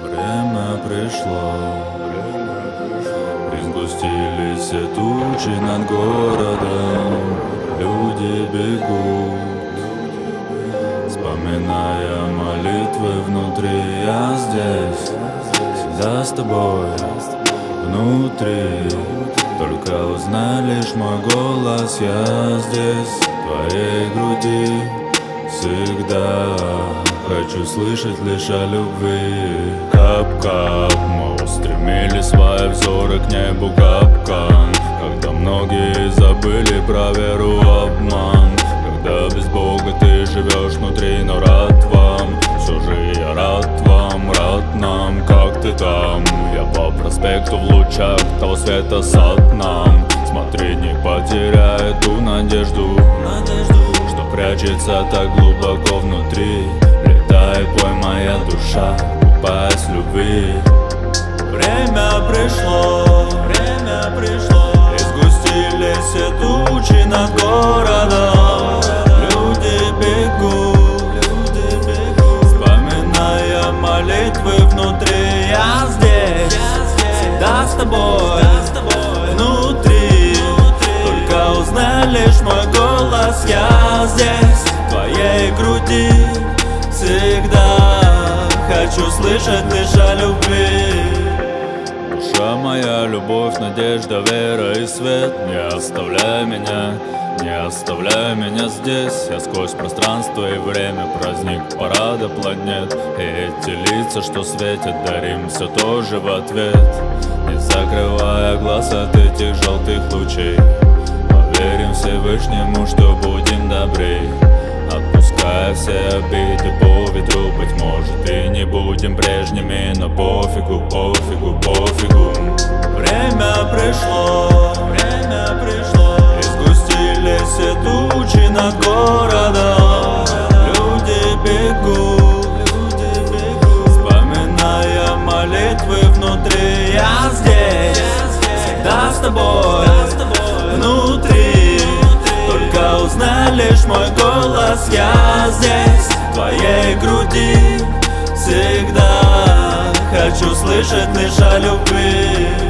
Время пришло, и сгустились все тучи над городом. Люди бегут, вспоминая молитвы внутри. Я здесь, всегда с тобой, внутри. Только узнай лишь мой голос. Я здесь, в твоей груди, всегда. Хочу слышать лишь о любви. Кап-кап, мы устремили свои взоры к небу. Капкан, когда многие забыли про веру, обман. Когда без Бога ты живешь внутри, но рад вам. Все же я рад вам, рад нам. Как ты там? Я по проспекту в лучах того света сад нам. Смотри, не потеряй эту надежду, что прячется так глубоко внутри. Летай, пой, моя душа, купаясь в любви. Время пришло, и сгустились все тучи над городом. Люди бегут, вспоминая молитвы внутри. Я здесь, всегда с тобой, внутри. Только узнай лишь мой голос. Я здесь, в твоей груди, всегда. Хочу слышать лишь о любви. Душа моя, любовь, надежда, вера и свет. Не оставляй меня, не оставляй меня здесь. Я сквозь пространство и время, праздник парада планет. И эти лица, что светят, дарим все тоже в ответ. Не закрывая глаз от этих желтых лучей, поверим Всевышнему, что будем добрей. Отпуская все обиды по ветру, быть может и не будем прежними, но пофигу, пофигу, пофигу. Время пришло, и сгустились все тучи над городом. Люди бегут, вспоминая молитвы внутри. Я здесь, всегда с тобой, внутри. Только узнай лишь мой голос. Я здесь, в твоей груди, всегда. Хочу слышать лишь о любви.